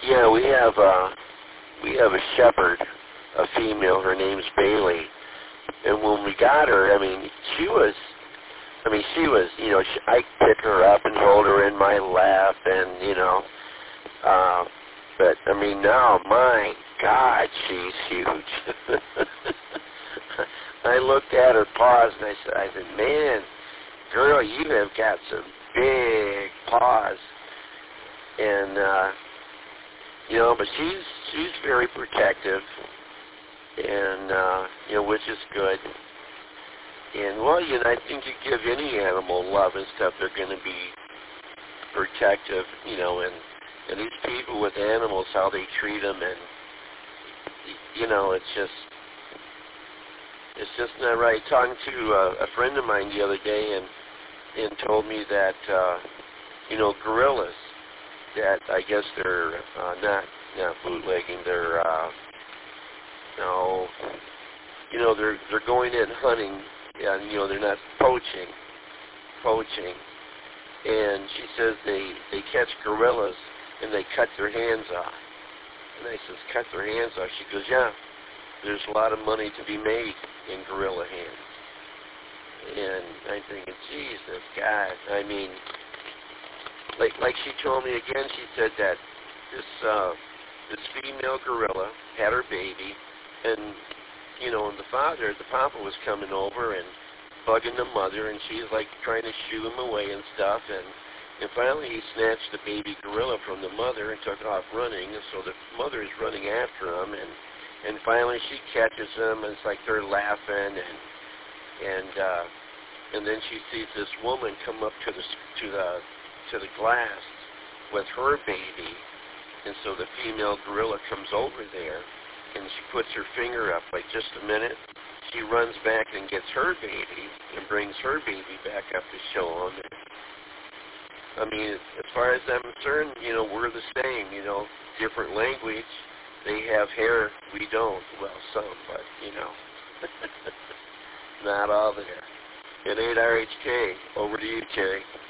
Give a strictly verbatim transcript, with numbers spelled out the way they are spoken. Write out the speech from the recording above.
Yeah, we have uh, we have a shepherd, a female. Her name's Bailey, and when we got her, I mean, she was, I mean, she was, you know, she, I pick her up and hold her in my lap, and you know, uh, but I mean, now, my God, she's huge. I looked at her paws and I said, I said, man, girl, you have got some big paws, and uh, you know, but she's she's very protective, and uh, you know, which is good. And well, you know, I think you give any animal love and stuff, they're going to be protective, you know, and and these people with animals, how they treat them, and you know, it's just it's just not right. Talking to uh, a friend of mine the other day, and and told me that uh, you know, gorillas, that I guess they're uh, not not bootlegging, they're uh, no, you know, they're they're going in hunting, and you know, they're not poaching, poaching. And she says they they catch gorillas and they cut their hands off. And I says, cut their hands off? She goes, yeah, there's a lot of money to be made in gorilla hands. And I'm thinking, Jesus, God, I mean, like like she told me again, she said that this uh, this female gorilla had her baby, and you know, and the father, the papa was coming over and bugging the mother, and she's like trying to shoo him away and stuff, and and finally he snatched the baby gorilla from the mother and took off running, and so the mother is running after him, and and finally she catches him, and it's like they're laughing, and and uh, and then she sees this woman come up to the to the to the glass with her baby, and so the female gorilla comes over there, and she puts her finger up, like, just a minute. She runs back and gets her baby and brings her baby back up to show him. I mean, as far as I'm concerned, you know, we're the same, you know, different language. They have hair, we don't. Well, some, but, you know, not all there. It ain't R H K. Over to you, Terry.